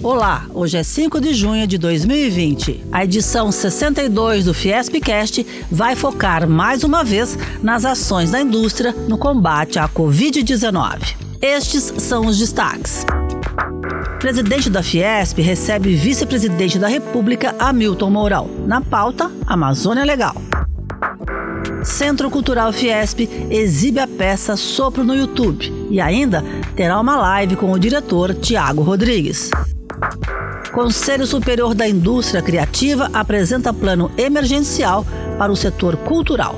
Olá, hoje é 5 de junho de 2020. A edição 62 do Fiespcast vai focar mais uma vez nas ações da indústria no combate à Covid-19. Estes são os destaques. Presidente da Fiesp recebe vice-presidente da República, Hamilton Mourão. Na pauta, Amazônia Legal. Centro Cultural Fiesp exibe a peça Sopro no YouTube e ainda terá uma live com o diretor Tiago Rodrigues. Conselho Superior da Indústria Criativa apresenta plano emergencial para o setor cultural.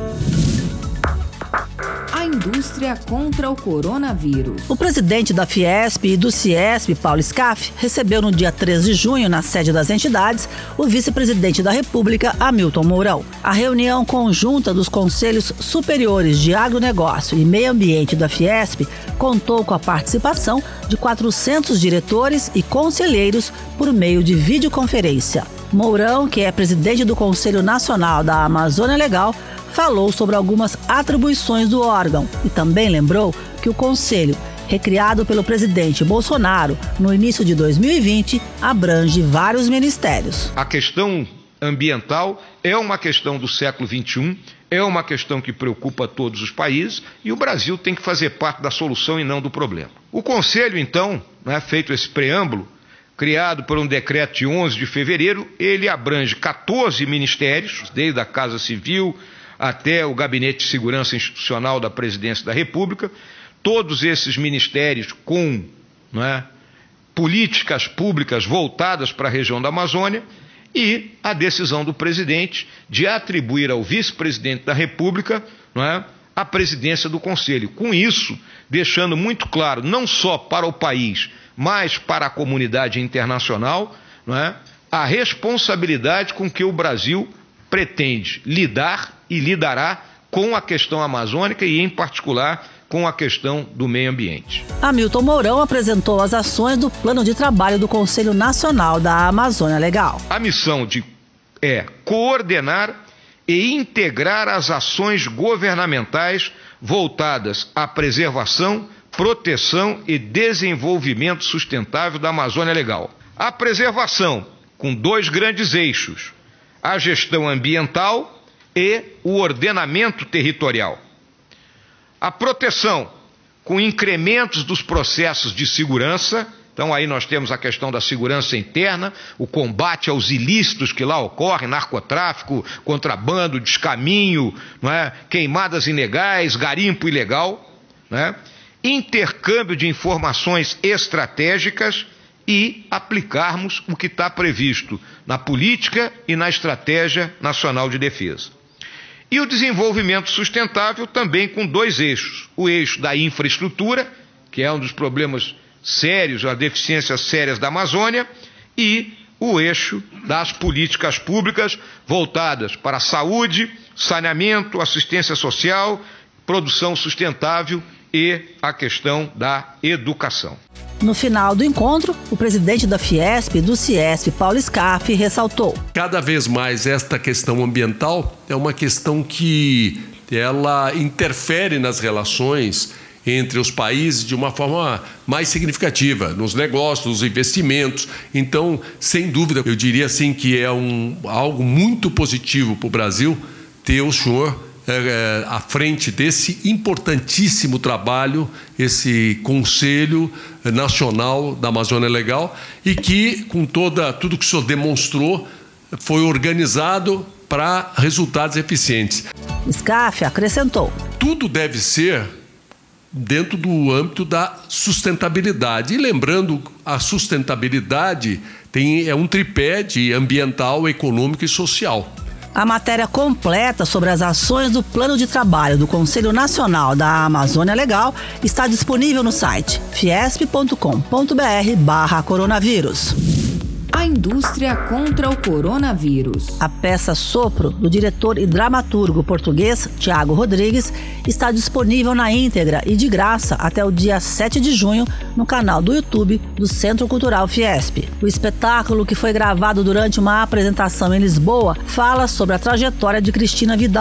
A indústria contra o coronavírus. O presidente da Fiesp e do Ciesp, Paulo Scaff, recebeu no dia 3 de junho, na sede das entidades, o vice-presidente da República, Hamilton Mourão. A reunião conjunta dos Conselhos Superiores de Agronegócio e Meio Ambiente da Fiesp contou com a participação de 400 diretores e conselheiros por meio de videoconferência. Mourão, que é presidente do Conselho Nacional da Amazônia Legal, falou sobre algumas atribuições do órgão e também lembrou que o Conselho, recriado pelo presidente Bolsonaro no início de 2020, abrange vários ministérios. A questão ambiental é uma questão do século XXI, é uma questão que preocupa todos os países e o Brasil tem que fazer parte da solução e não do problema. O Conselho, então, feito esse preâmbulo, criado por um decreto de 11 de fevereiro, ele abrange 14 ministérios, desde a Casa Civil até o Gabinete de Segurança Institucional da Presidência da República, todos esses ministérios com políticas públicas voltadas para a região da Amazônia e a decisão do presidente de atribuir ao vice-presidente da República a presidência do Conselho. Com isso, deixando muito claro, não só para o país, mas para a comunidade internacional, a responsabilidade com que o Brasil pretende lidar e lidará com a questão amazônica e, em particular, com a questão do meio ambiente. Hamilton Mourão apresentou as ações do Plano de Trabalho do Conselho Nacional da Amazônia Legal. A missão é coordenar e integrar as ações governamentais voltadas à preservação, proteção e desenvolvimento sustentável da Amazônia Legal. A preservação, com 2 grandes eixos: a gestão ambiental e o ordenamento territorial. A proteção, com incrementos dos processos de segurança. Então aí nós temos a questão da segurança interna, o combate aos ilícitos que lá ocorrem, narcotráfico, contrabando, descaminho, queimadas ilegais, garimpo ilegal, intercâmbio de informações estratégicas e aplicarmos o que está previsto na política e na estratégia nacional de defesa. E o desenvolvimento sustentável também com 2 eixos. O eixo da infraestrutura, que é um dos problemas sérios, as deficiências sérias da Amazônia, e o eixo das políticas públicas voltadas para a saúde, saneamento, assistência social, produção sustentável e a questão da educação. No final do encontro, o presidente da Fiesp e do Ciesp, Paulo Scaff, ressaltou: cada vez mais esta questão ambiental é uma questão que ela interfere nas relações entre os países de uma forma mais significativa, nos negócios, nos investimentos. Então, sem dúvida, eu diria assim que é algo muito positivo para o Brasil ter o senhor à frente desse importantíssimo trabalho, esse Conselho Nacional da Amazônia Legal, e que, com tudo que o senhor demonstrou, foi organizado para resultados eficientes. Scaff acrescentou: tudo deve ser dentro do âmbito da sustentabilidade. E lembrando, a sustentabilidade é um tripé de ambiental, econômico e social. A matéria completa sobre as ações do Plano de Trabalho do Conselho Nacional da Amazônia Legal está disponível no site fiesp.com.br/coronavírus. A indústria contra o coronavírus. A peça Sopro, do diretor e dramaturgo português Tiago Rodrigues, está disponível na íntegra e de graça até o dia 7 de junho no canal do YouTube do Centro Cultural Fiesp. O espetáculo, que foi gravado durante uma apresentação em Lisboa, fala sobre a trajetória de Cristina Vidal,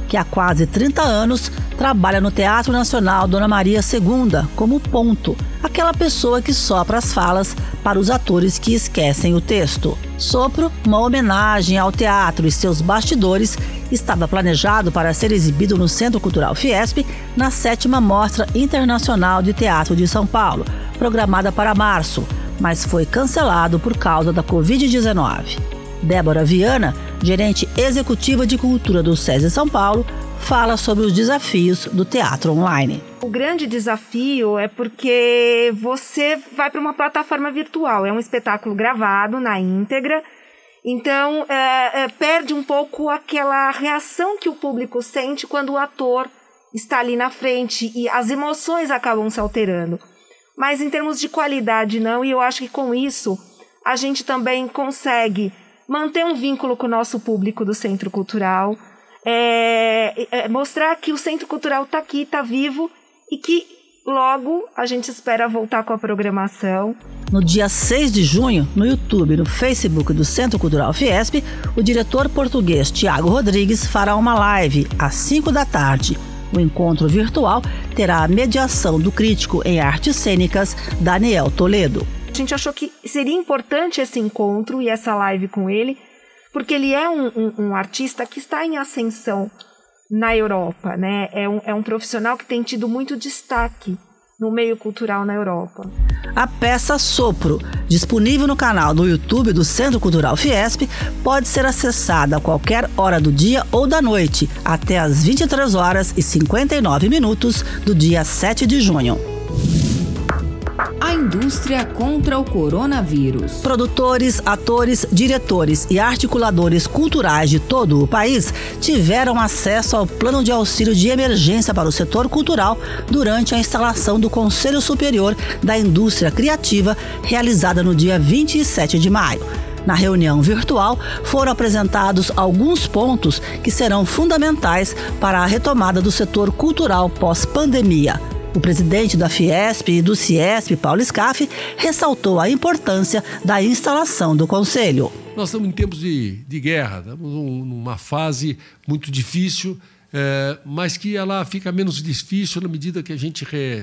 que há quase 30 anos trabalha no Teatro Nacional Dona Maria II como ponto, aquela pessoa que sopra as falas para os atores que esquecem o texto. Sopro, uma homenagem ao teatro e seus bastidores, estava planejado para ser exibido no Centro Cultural Fiesp na 7ª Mostra Internacional de Teatro de São Paulo, programada para março, mas foi cancelado por causa da Covid-19. Débora Viana, gerente executiva de cultura do SESI São Paulo, fala sobre os desafios do teatro online. O grande desafio é porque você vai para uma plataforma virtual, é um espetáculo gravado na íntegra, então perde um pouco aquela reação que o público sente quando o ator está ali na frente e as emoções acabam se alterando. Mas em termos de qualidade não, e eu acho que com isso a gente também consegue manter um vínculo com o nosso público do Centro Cultural, mostrar que o Centro Cultural está aqui, está vivo e que logo a gente espera voltar com a programação. No dia 6 de junho, no YouTube e no Facebook do Centro Cultural Fiesp, o diretor português Tiago Rodrigues fará uma live às 5 da tarde. O encontro virtual terá a mediação do crítico em artes cênicas Daniel Toledo. A gente achou que seria importante esse encontro e essa live com ele, porque ele é um artista que está em ascensão na Europa, né? É um profissional que tem tido muito destaque no meio cultural na Europa. A peça Sopro, disponível no canal do YouTube do Centro Cultural Fiesp, pode ser acessada a qualquer hora do dia ou da noite, até às 23h59 do dia 7 de junho. A indústria contra o coronavírus. Produtores, atores, diretores e articuladores culturais de todo o país tiveram acesso ao plano de auxílio de emergência para o setor cultural durante a instalação do Conselho Superior da Indústria Criativa, realizada no dia 27 de maio. Na reunião virtual, foram apresentados alguns pontos que serão fundamentais para a retomada do setor cultural pós-pandemia. O presidente da Fiesp e do Ciesp, Paulo Scaff, ressaltou a importância da instalação do Conselho. Nós estamos em tempos de guerra, estamos numa fase muito difícil, mas que ela fica menos difícil na medida que a gente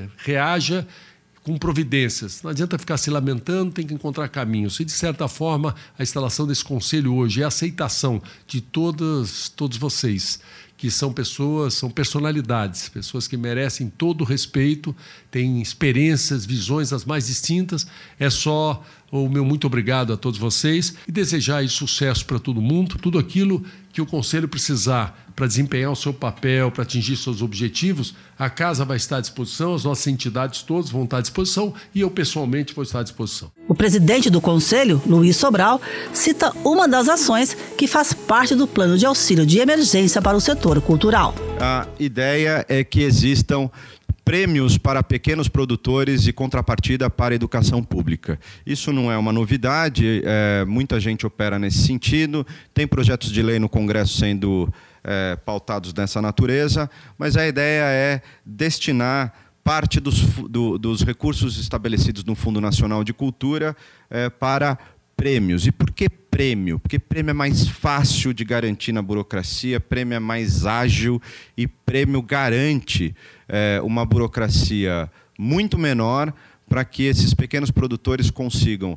reaja com providências. Não adianta ficar se lamentando, tem que encontrar caminhos. E, de certa forma, a instalação desse conselho hoje é a aceitação de todos vocês, que são pessoas, são personalidades, pessoas que merecem todo o respeito, têm experiências, visões as mais distintas. É só o meu muito obrigado a todos vocês e desejar aí sucesso para todo mundo, tudo aquilo que o Conselho precisar para desempenhar o seu papel, para atingir seus objetivos, a casa vai estar à disposição, as nossas entidades todas vão estar à disposição e eu pessoalmente vou estar à disposição. O presidente do Conselho, Luiz Sobral, cita uma das ações que faz parte do plano de auxílio de emergência para o setor cultural. A ideia é que existam prêmios para pequenos produtores e contrapartida para a educação pública. Isso não é uma novidade, muita gente opera nesse sentido, tem projetos de lei no Congresso sendo pautados dessa natureza, mas a ideia é destinar parte dos recursos estabelecidos no Fundo Nacional de Cultura para prêmios. E por que prêmio? Porque prêmio é mais fácil de garantir na burocracia, prêmio é mais ágil e prêmio garante uma burocracia muito menor para que esses pequenos produtores consigam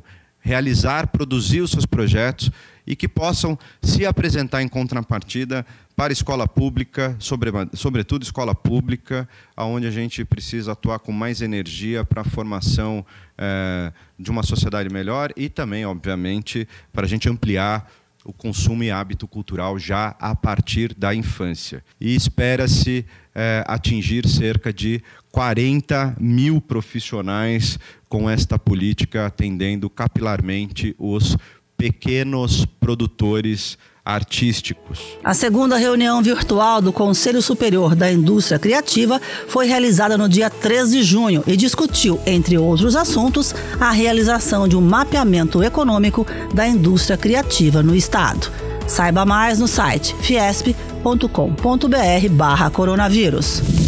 produzir os seus projetos e que possam se apresentar em contrapartida para a escola pública, sobretudo escola pública, onde a gente precisa atuar com mais energia para a formação de uma sociedade melhor e também, obviamente, para a gente ampliar o consumo e hábito cultural já a partir da infância. E espera-se atingir cerca de 40 mil profissionais com esta política, atendendo capilarmente os pequenos produtores artísticos. A segunda reunião virtual do Conselho Superior da Indústria Criativa foi realizada no dia 3 de junho e discutiu, entre outros assuntos, a realização de um mapeamento econômico da indústria criativa no Estado. Saiba mais no site fiesp.com.br/coronavírus.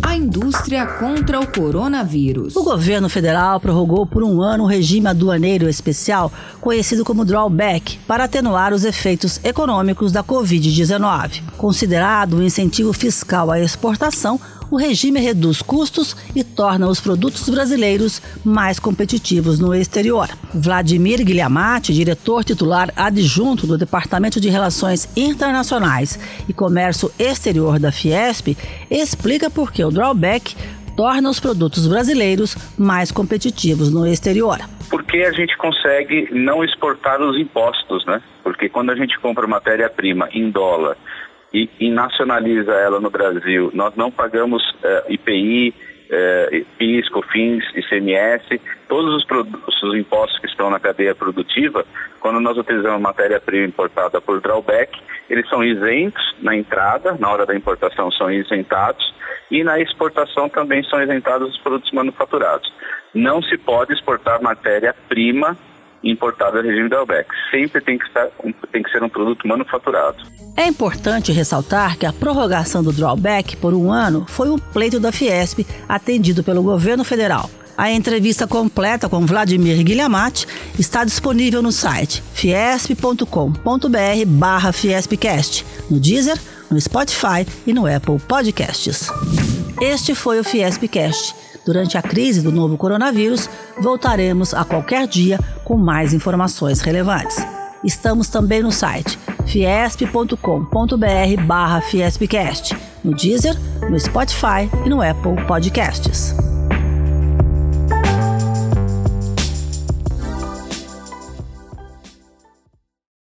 A indústria contra o coronavírus. O governo federal prorrogou por 1 ano o regime aduaneiro especial, conhecido como drawback, para atenuar os efeitos econômicos da Covid-19. Considerado um incentivo fiscal à exportação, o regime reduz custos e torna os produtos brasileiros mais competitivos no exterior. Vladimir Guilhamati, diretor titular adjunto do Departamento de Relações Internacionais e Comércio Exterior da Fiesp, explica por que o drawback torna os produtos brasileiros mais competitivos no exterior. Porque a gente consegue não exportar os impostos, né? Porque quando a gente compra matéria-prima em dólar e nacionaliza ela no Brasil, nós não pagamos IPI, PIS, COFINS, ICMS, todos os impostos que estão na cadeia produtiva. Quando nós utilizamos matéria-prima importada por drawback, eles são isentos na entrada, na hora da importação são isentados, e na exportação também são isentados os produtos manufaturados. Não se pode exportar matéria-prima importada no regime drawback. Sempre tem que ser um produto manufaturado. É importante ressaltar que a prorrogação do drawback por 1 ano foi um pleito da Fiesp atendido pelo governo federal. A entrevista completa com Vladimir Guilhamati está disponível no site fiesp.com.br/fiespcast, no Deezer, no Spotify e no Apple Podcasts. Este foi o Fiespcast. Durante a crise do novo coronavírus, voltaremos a qualquer dia com mais informações relevantes. Estamos também no site fiesp.com.br/fiespcast, no Deezer, no Spotify e no Apple Podcasts.